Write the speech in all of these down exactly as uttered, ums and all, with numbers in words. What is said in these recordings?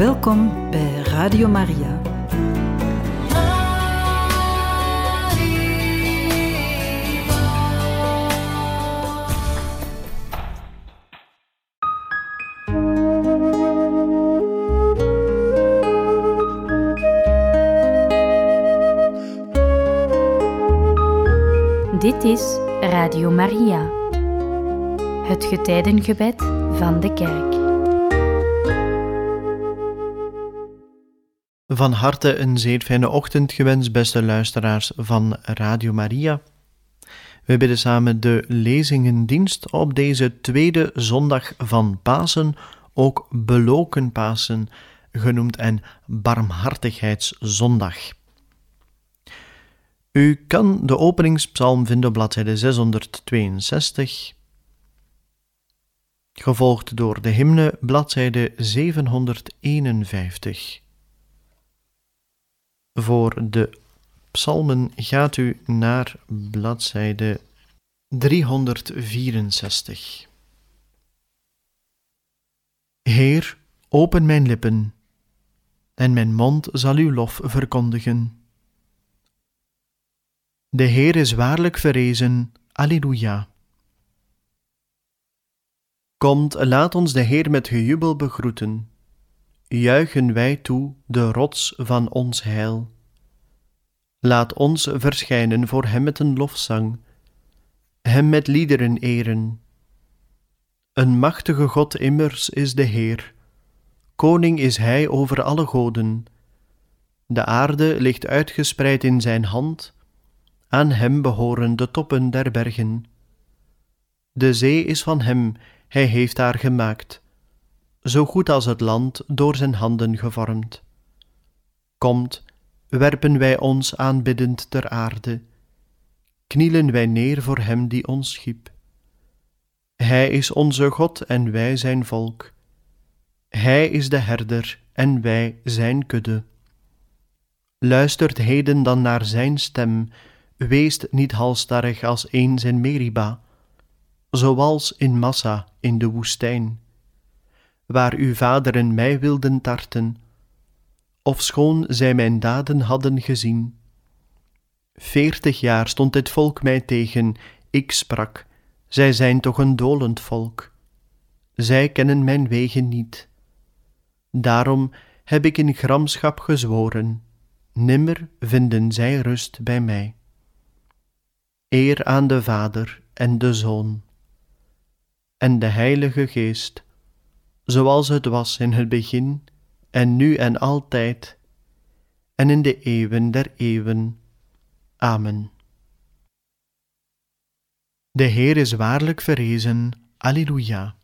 Welkom bij Radio Maria. Dit is Radio Maria, het getijdengebed van de kerk. Van harte een zeer fijne ochtend gewenst, beste luisteraars van Radio Maria. We bidden samen de lezingendienst op deze tweede zondag van Pasen, ook beloken Pasen genoemd en barmhartigheidszondag. U kan de openingspsalm vinden op bladzijde zeshonderdtweeënzestig, gevolgd door de hymne bladzijde zevenhonderdeenenvijftig. Voor de psalmen gaat u naar bladzijde driehonderdvierenzestig. Heer, open mijn lippen, en mijn mond zal uw lof verkondigen. De Heer is waarlijk verrezen, Alleluia. Komt, laat ons de Heer met gejubel begroeten. Juichen wij toe, de rots van ons heil. Laat ons verschijnen voor hem met een lofzang, hem met liederen eren. Een machtige God immers is de Heer, koning is hij over alle goden. De aarde ligt uitgespreid in zijn hand, aan hem behoren de toppen der bergen. De zee is van hem, hij heeft haar gemaakt, zo goed als het land door zijn handen gevormd. Komt, werpen wij ons aanbiddend ter aarde, knielen wij neer voor hem die ons schiep. Hij is onze God en wij zijn volk. Hij is de herder en wij zijn kudde. Luistert heden dan naar zijn stem, weest niet halsstarrig als eens in Meriba, zoals in Massa in de woestijn, waar uw vaderen mij wilden tarten, ofschoon zij mijn daden hadden gezien. Veertig jaar stond dit volk mij tegen, ik sprak, zij zijn toch een dolend volk. Zij kennen mijn wegen niet. Daarom heb ik in gramschap gezworen, nimmer vinden zij rust bij mij. Eer aan de Vader en de Zoon en de Heilige Geest, zoals het was in het begin en nu en altijd en in de eeuwen der eeuwen. Amen. De Heer is waarlijk verrezen. Alleluia.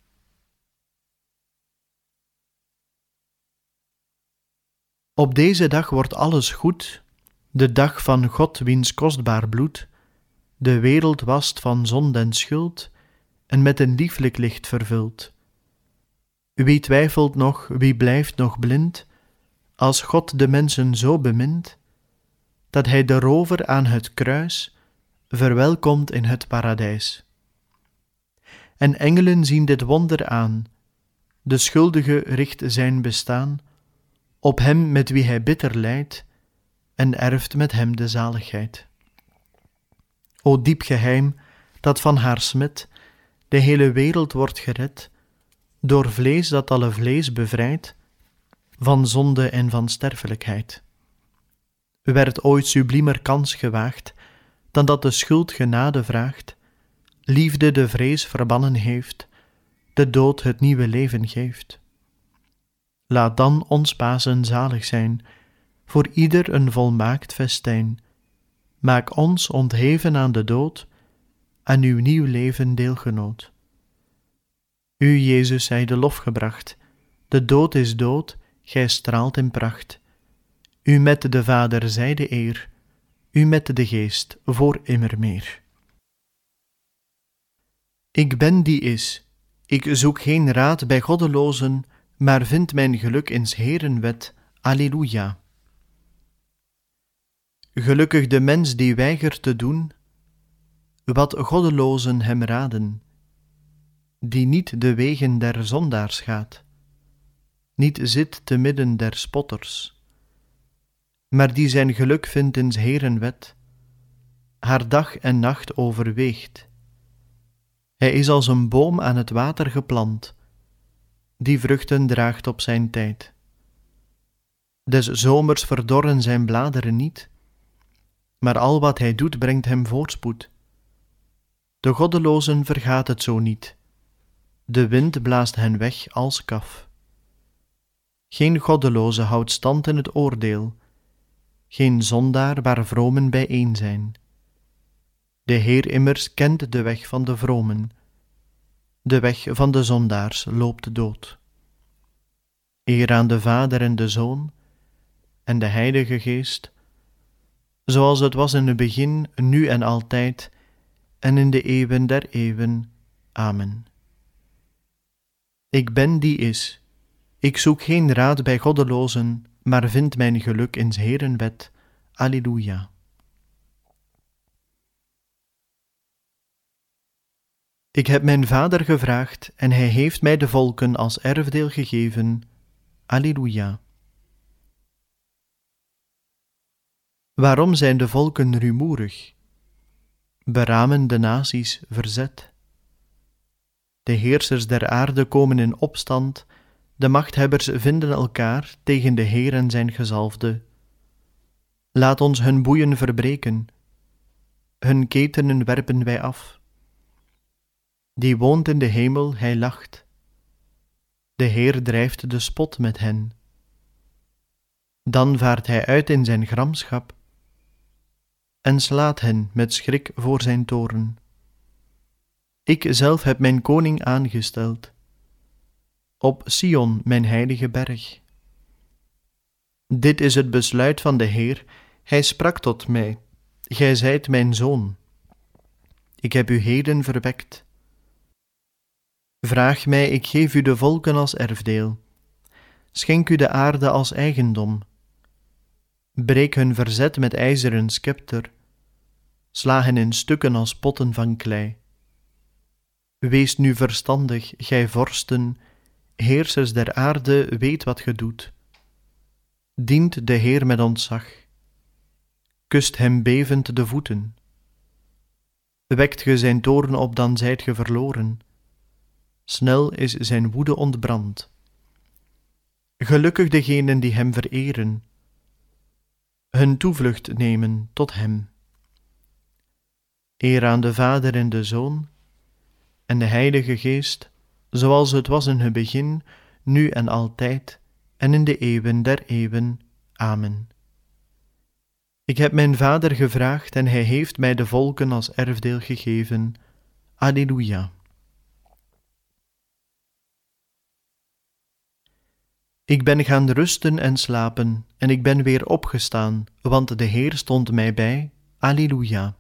Op deze dag wordt alles goed, de dag van God wiens kostbaar bloed de wereld wast van zonde en schuld en met een lieflijk licht vervult. Wie twijfelt nog, wie blijft nog blind, als God de mensen zo bemint, dat hij de rover aan het kruis verwelkomt in het paradijs. En engelen zien dit wonder aan, de schuldige richt zijn bestaan op hem met wie hij bitter lijdt en erft met hem de zaligheid. O diep geheim, dat van haar smet de hele wereld wordt gered, door vlees dat alle vlees bevrijdt, van zonde en van sterfelijkheid. Werd ooit subliemer kans gewaagd, dan dat de schuld genade vraagt, liefde de vrees verbannen heeft, de dood het nieuwe leven geeft. Laat dan ons Pasen zalig zijn, voor ieder een volmaakt festijn. Maak ons ontheven aan de dood, aan uw nieuw leven deelgenoot. U, Jezus, zij de lof gebracht, de dood is dood, gij straalt in pracht. U met de Vader zij de eer, u met de Geest voor immermeer. Ik ben die is, ik zoek geen raad bij goddelozen, maar vind mijn geluk in 's Heeren wet. Alleluia. Gelukkig de mens die weigert te doen wat goddelozen hem raden, die niet de wegen der zondaars gaat, niet zit te midden der spotters, maar die zijn geluk vindt in 's Heeren wet, haar dag en nacht overweegt. Hij is als een boom aan het water geplant, die vruchten draagt op zijn tijd. Des zomers verdorren zijn bladeren niet, maar al wat hij doet brengt hem voorspoed. De goddelozen vergaat het zo niet, de wind blaast hen weg als kaf. Geen goddeloze houdt stand in het oordeel, geen zondaar waar vromen bijeen zijn. De Heer immers kent de weg van de vromen, de weg van de zondaars loopt dood. Eer aan de Vader en de Zoon en de Heilige Geest, zoals het was in het begin, nu en altijd, en in de eeuwen der eeuwen. Amen. Ik ben die is. Ik zoek geen raad bij goddelozen, maar vind mijn geluk in 's Heeren wet. Alleluia. Ik heb mijn Vader gevraagd, en hij heeft mij de volken als erfdeel gegeven. Alleluia. Waarom zijn de volken rumoerig? Beramen de naties verzet? De heersers der aarde komen in opstand, de machthebbers vinden elkaar tegen de Heer en zijn gezalfde. Laat ons hun boeien verbreken, hun ketenen werpen wij af. Die woont in de hemel, hij lacht. De Heer drijft de spot met hen. Dan vaart hij uit in zijn gramschap en slaat hen met schrik voor zijn toorn. Ik zelf heb mijn koning aangesteld, op Sion, mijn heilige berg. Dit is het besluit van de Heer, hij sprak tot mij, gij zijt mijn zoon. Ik heb u heden verwekt. Vraag mij, ik geef u de volken als erfdeel. Schenk u de aarde als eigendom. Breek hun verzet met ijzeren scepter. Sla hen in stukken als potten van klei. Wees nu verstandig, gij vorsten, heersers der aarde, weet wat ge doet. Dient de Heer met ontzag. Kust hem bevend de voeten. Wekt ge zijn toorn op, dan zijt ge verloren. Snel is zijn woede ontbrand. Gelukkig degenen die hem vereren, hun toevlucht nemen tot hem. Eer aan de Vader en de Zoon en de Heilige Geest, zoals het was in het begin, nu en altijd, en in de eeuwen der eeuwen. Amen. Ik heb mijn Vader gevraagd, en hij heeft mij de volken als erfdeel gegeven. Alleluia. Ik ben gaan rusten en slapen, en ik ben weer opgestaan, want de Heer stond mij bij. Alleluia.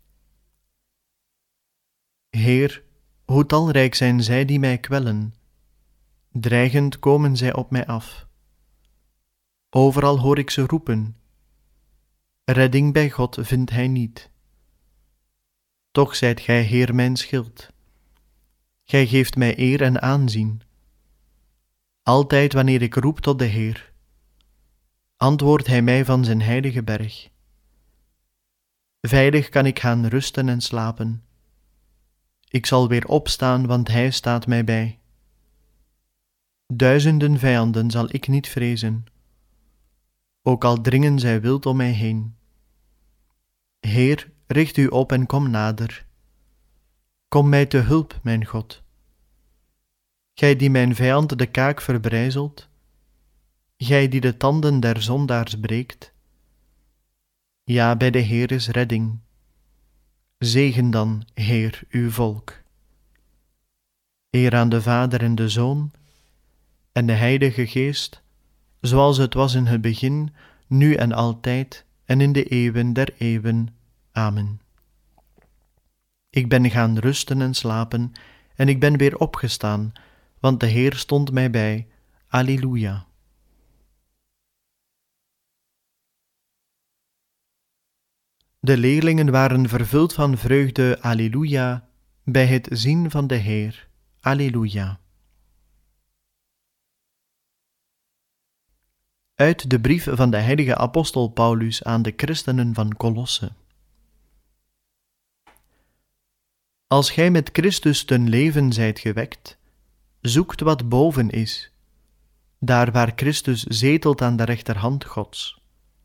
Heer, hoe talrijk zijn zij die mij kwellen. Dreigend komen zij op mij af. Overal hoor ik ze roepen. Redding bij God vindt hij niet. Toch zijt gij, Heer, mijn schild. Gij geeft mij eer en aanzien. Altijd wanneer ik roep tot de Heer, antwoordt hij mij van zijn heilige berg. Veilig kan ik gaan rusten en slapen. Ik zal weer opstaan, want hij staat mij bij. Duizenden vijanden zal ik niet vrezen, ook al dringen zij wild om mij heen. Heer, richt u op en kom nader. Kom mij te hulp, mijn God. Gij die mijn vijand de kaak verbrijzelt, gij die de tanden der zondaars breekt. Ja, bij de Heer is redding. Zegen dan, Heer, uw volk. Eer aan de Vader en de Zoon en de Heilige Geest, zoals het was in het begin, nu en altijd, en in de eeuwen der eeuwen. Amen. Ik ben gaan rusten en slapen, en ik ben weer opgestaan, want de Heer stond mij bij. Alleluia. De leerlingen waren vervuld van vreugde, alleluia, bij het zien van de Heer. Alleluia. Uit de brief van de heilige apostel Paulus aan de christenen van Kolosse. Als gij met Christus ten leven zijt gewekt, zoekt wat boven is, daar waar Christus zetelt aan de rechterhand Gods.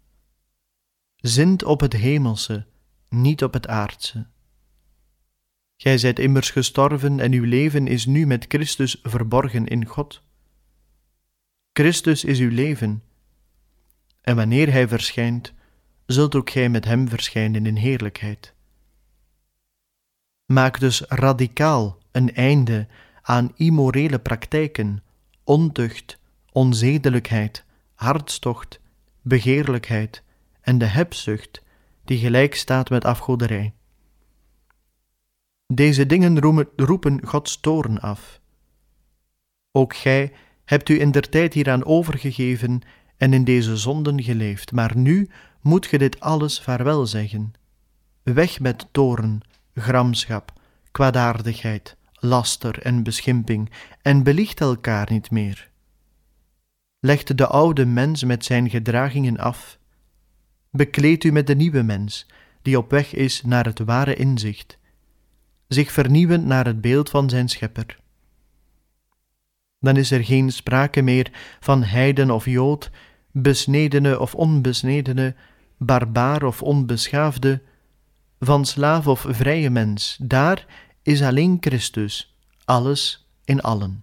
Zint op het hemelse, niet op het aardse. Gij zijt immers gestorven en uw leven is nu met Christus verborgen in God. Christus is uw leven, en wanneer Hij verschijnt, zult ook gij met Hem verschijnen in heerlijkheid. Maak dus radicaal een einde aan immorele praktijken, ontucht, onzedelijkheid, hartstocht, begeerlijkheid en de hebzucht, die gelijk staat met afgoderij. Deze dingen roepen Gods toorn af. Ook gij hebt u indertijd hieraan overgegeven en in deze zonden geleefd, maar nu moet ge dit alles vaarwel zeggen. Weg met toorn, gramschap, kwaadaardigheid, laster en beschimping, en beliegt elkaar niet meer. Legt de oude mens met zijn gedragingen af. Bekleed u met de nieuwe mens, die op weg is naar het ware inzicht, zich vernieuwend naar het beeld van zijn schepper. Dan is er geen sprake meer van heiden of jood, besnedene of onbesnedene, barbaar of onbeschaafde, van slaaf of vrije mens. Daar is alleen Christus, alles in allen.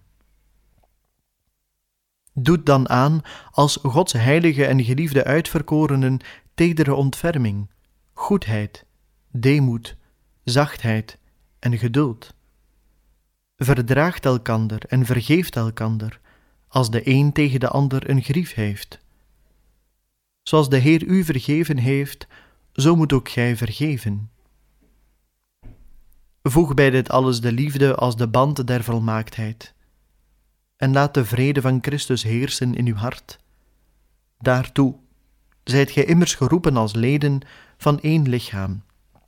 Doet dan aan als Gods heilige en geliefde uitverkorenen tedere ontferming, goedheid, deemoed, zachtheid en geduld. Verdraagt elkander en vergeeft elkander, als de een tegen de ander een grief heeft. Zoals de Heer u vergeven heeft, zo moet ook gij vergeven. Voeg bij dit alles de liefde als de band der volmaaktheid, en laat de vrede van Christus heersen in uw hart. Daartoe zijt gij immers geroepen als leden van één lichaam.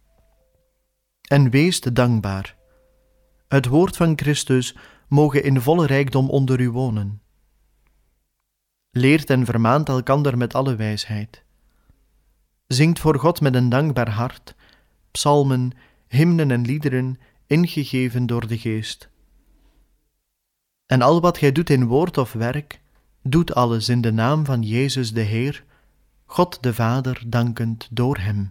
En weest dankbaar. Het woord van Christus moge in volle rijkdom onder u wonen. Leert en vermaant elkander met alle wijsheid. Zingt voor God met een dankbaar hart, psalmen, hymnen en liederen, ingegeven door de Geest. En al wat gij doet in woord of werk, doet alles in de naam van Jezus de Heer, God de Vader dankend door Hem.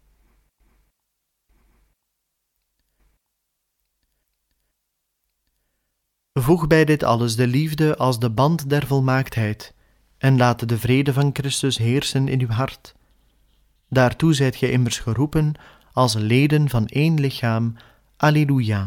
Voeg bij dit alles de liefde als de band der volmaaktheid, en laat de vrede van Christus heersen in uw hart. Daartoe zijt gij immers geroepen als leden van één lichaam. Alleluia.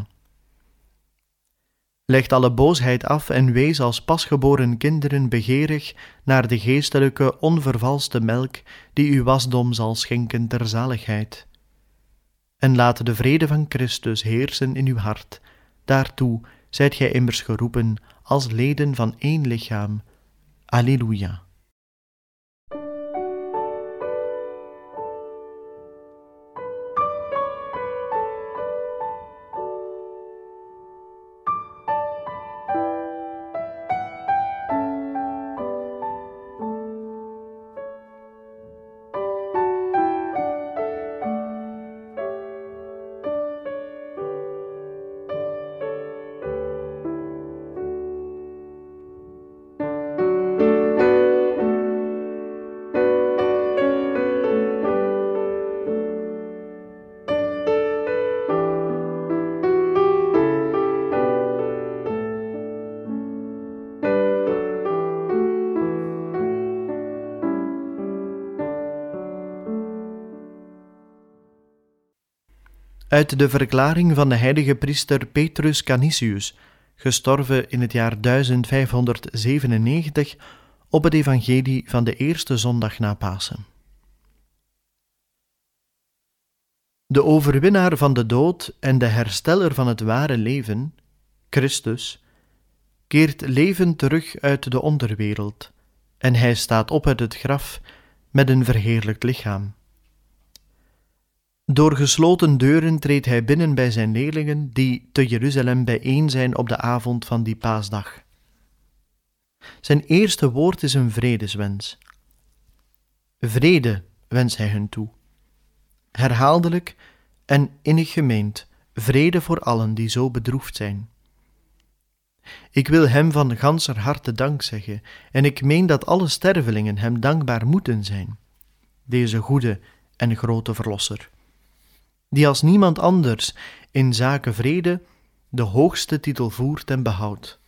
Legt alle boosheid af en wees als pasgeboren kinderen begeerig naar de geestelijke, onvervalste melk die uw wasdom zal schenken ter zaligheid. En laat de vrede van Christus heersen in uw hart. Daartoe zijt gij immers geroepen als leden van één lichaam. Alleluia. Uit de verklaring van de heilige priester Petrus Canisius, gestorven in het jaar duizend vijfhonderdzevenennegentig, op het evangelie van de eerste zondag na Pasen. De overwinnaar van de dood en de hersteller van het ware leven, Christus, keert levend terug uit de onderwereld, en hij staat op uit het graf met een verheerlijkt lichaam. Door gesloten deuren treedt hij binnen bij zijn leerlingen die te Jeruzalem bijeen zijn op de avond van die paasdag. Zijn eerste woord is een vredeswens. Vrede wenst hij hun toe. Herhaaldelijk en innig gemeend, vrede voor allen die zo bedroefd zijn. Ik wil hem van ganser harte dank zeggen, en ik meen dat alle stervelingen hem dankbaar moeten zijn, deze goede en grote Verlosser, die als niemand anders in zaken vrede de hoogste titel voert en behoudt.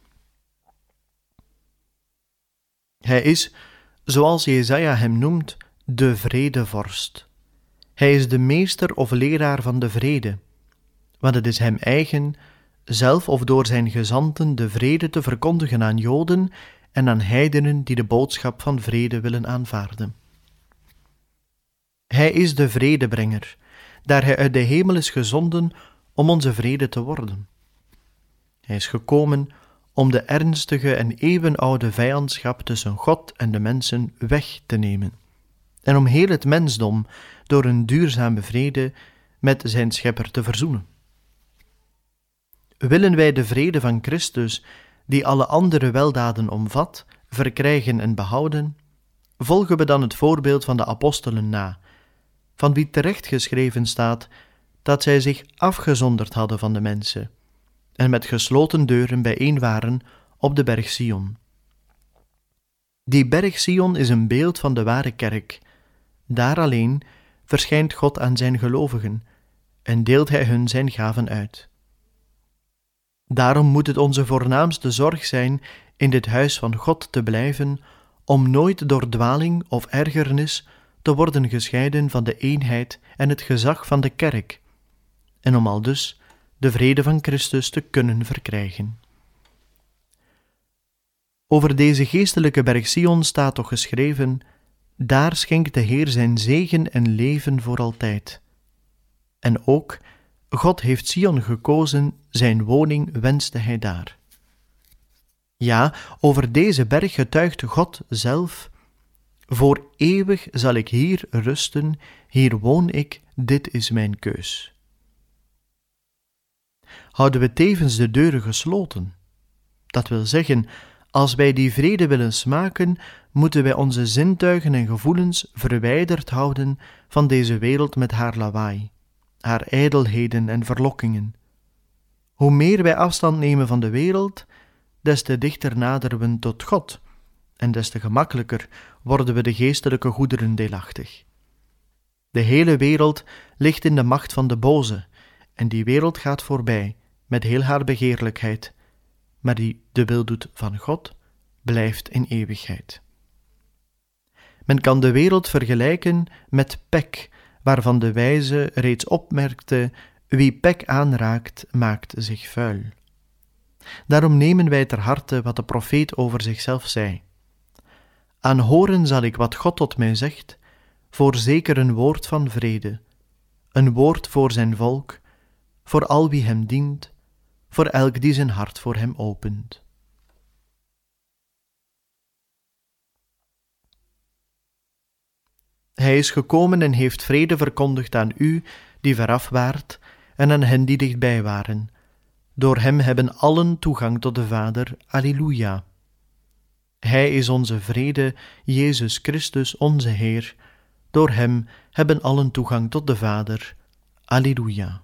Hij is, zoals Jesaja hem noemt, de vredevorst. Hij is de meester of leraar van de vrede, want het is hem eigen, zelf of door zijn gezanten de vrede te verkondigen aan Joden en aan heidenen die de boodschap van vrede willen aanvaarden. Hij is de vredebrenger, daar hij uit de hemel is gezonden om onze vrede te worden. Hij is gekomen om de ernstige en eeuwenoude vijandschap tussen God en de mensen weg te nemen, en om heel het mensdom door een duurzame vrede met zijn Schepper te verzoenen. Willen wij de vrede van Christus, die alle andere weldaden omvat, verkrijgen en behouden, volgen we dan het voorbeeld van de apostelen na, van wie terecht geschreven staat dat zij zich afgezonderd hadden van de mensen en met gesloten deuren bijeen waren op de berg Sion. Die berg Sion is een beeld van de ware kerk. Daar alleen verschijnt God aan zijn gelovigen en deelt hij hun zijn gaven uit. Daarom moet het onze voornaamste zorg zijn in dit huis van God te blijven, om nooit door dwaling of ergernis te worden gescheiden van de eenheid en het gezag van de kerk, en om aldus de vrede van Christus te kunnen verkrijgen. Over deze geestelijke berg Sion staat toch geschreven: daar schenkt de Heer zijn zegen en leven voor altijd. En ook, God heeft Sion gekozen, zijn woning wenste hij daar. Ja, over deze berg getuigt God zelf: voor eeuwig zal ik hier rusten, hier woon ik, dit is mijn keus. Houden we tevens de deuren gesloten? Dat wil zeggen, als wij die vrede willen smaken, moeten wij onze zintuigen en gevoelens verwijderd houden van deze wereld met haar lawaai, haar ijdelheden en verlokkingen. Hoe meer wij afstand nemen van de wereld, des te dichter naderen we tot God, en des te gemakkelijker worden we de geestelijke goederen deelachtig. De hele wereld ligt in de macht van de boze, en die wereld gaat voorbij met heel haar begeerlijkheid, maar die de wil doet van God, blijft in eeuwigheid. Men kan de wereld vergelijken met pek, waarvan de wijze reeds opmerkte: wie pek aanraakt, maakt zich vuil. Daarom nemen wij ter harte wat de profeet over zichzelf zei: aanhoren zal ik wat God tot mij zegt, voorzeker een woord van vrede, een woord voor zijn volk, voor al wie hem dient, voor elk die zijn hart voor hem opent. Hij is gekomen en heeft vrede verkondigd aan u, die veraf waart, en aan hen die dichtbij waren. Door hem hebben allen toegang tot de Vader. Alleluia. Hij is onze vrede, Jezus Christus, onze Heer. Door hem hebben allen toegang tot de Vader. Alleluia.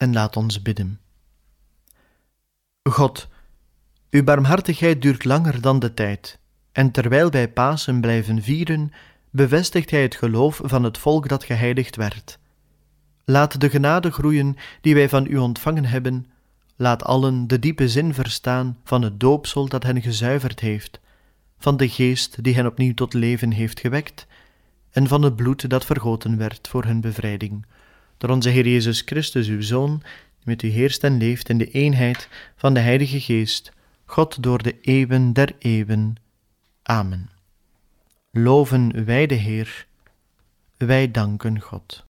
en laat ons bidden. God, uw barmhartigheid duurt langer dan de tijd, en terwijl wij Pasen blijven vieren, bevestigt Hij het geloof van het volk dat geheiligd werd. Laat de genade groeien die wij van u ontvangen hebben. Laat allen de diepe zin verstaan van het doopsel dat hen gezuiverd heeft, van de geest die hen opnieuw tot leven heeft gewekt, en van het bloed dat vergoten werd voor hun bevrijding. Door onze Heer Jezus Christus, uw Zoon, die met u heerst en leeft in de eenheid van de Heilige Geest, God door de eeuwen der eeuwen. Amen. Loven wij de Heer, wij danken God.